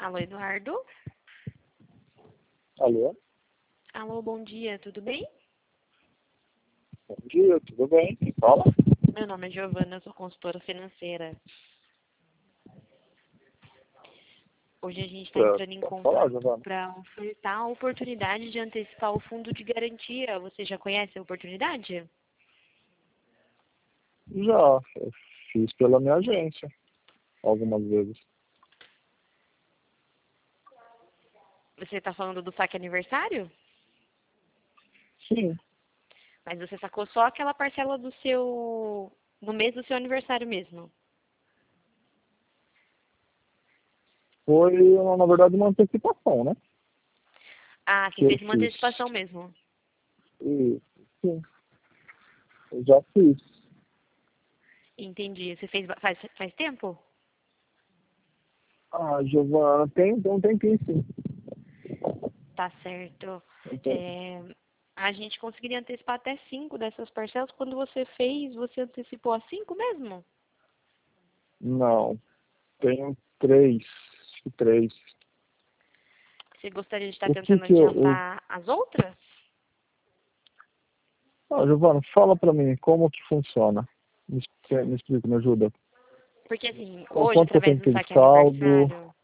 Alô, Eduardo? Alô? Alô, bom dia, tudo bem? Bom dia, tudo bem? Quem fala? Meu nome é Giovana, eu sou consultora financeira. Hoje a gente está entrando em Pode falar, contato Giovana. para ofertar a oportunidade de antecipar o fundo de garantia. Você já conhece a oportunidade? Já, eu fiz pela minha agência, algumas vezes. Você está falando do saque aniversário? Sim, Mas você sacou só aquela parcela no mês do seu aniversário mesmo? foi, na verdade, uma antecipação, né? Ah, você Que eu fez uma fiz. antecipação mesmo. E, sim, eu já fiz. Entendi. Você fez faz tempo? Ah, Giovana, tem um tempinho, sim. Tá certo. Então, A gente conseguiria antecipar até 5 dessas parcelas. Quando você fez, você antecipou a 5 mesmo? não, tenho três, acho que três. Você gostaria de estar O que tentando que eu... adiantar as outras? Ah, Giovana, fala pra mim, como que funciona? Me explica, me ajuda. Porque assim, hoje, Quanto que eu através tenho do que ter de saque saldo? aniversário,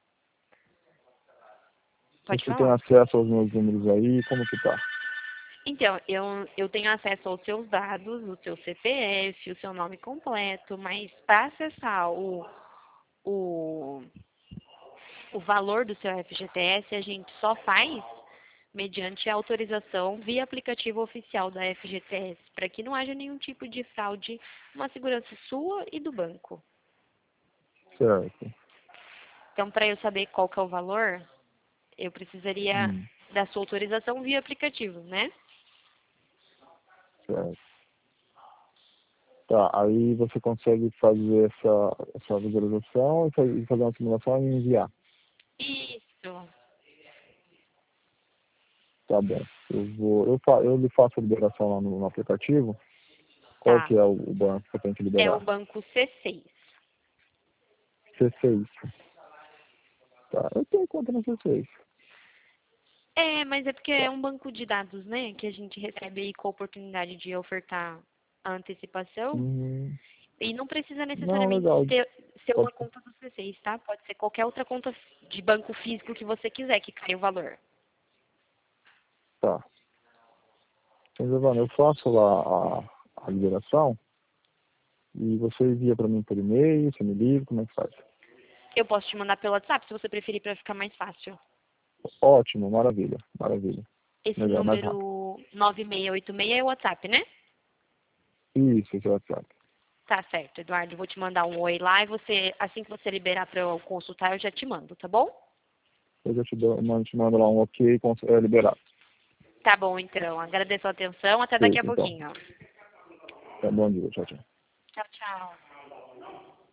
pode Você tem falar. acesso aos meus números aí? Como que tá? Então, eu tenho acesso aos seus dados, o seu CPF, o seu nome completo, mas para acessar o, o valor do seu FGTS, a gente só faz mediante a autorização via aplicativo oficial da FGTS, para que não haja nenhum tipo de fraude, uma segurança sua e do banco. Certo. Então, para eu saber qual que é o valor, eu precisaria Hum, da sua autorização via aplicativo, né? certo. Tá, aí você consegue fazer essa visualização e fazer uma simulação e enviar. Isso. Tá bom. Eu lhe faço a liberação lá no aplicativo. Qual Tá. que é o banco que eu tenho que É o liberar? banco C6. C6. Tá, eu tenho conta no C6. É, mas é porque é Tá. um banco de dados, né? Que a gente recebe aí com a oportunidade de ofertar a antecipação. Hum, E não precisa não, necessariamente legal. ser uma Pode, conta do C6, tá? Pode ser qualquer outra conta de banco físico que você quiser que caia o valor. tá. Então, Giovana, eu faço lá a liberação e você envia para mim por e-mail, você me liga, como é que faz? Eu posso te mandar pelo WhatsApp, se você preferir, para ficar mais fácil. Ótimo, maravilha, maravilha. Esse Melhor, mais rápido. número 9686 é o WhatsApp, né? Isso, esse é o WhatsApp. Tá certo, Eduardo. Vou te mandar um oi lá e você, assim que você liberar para eu consultar, eu já te mando, tá bom? Eu já te mando lá um ok liberado. Tá bom, então. Agradeço a atenção. Até daqui a Feito, então. pouquinho. Tá, bom dia, tchau, tchau. Tchau, tchau.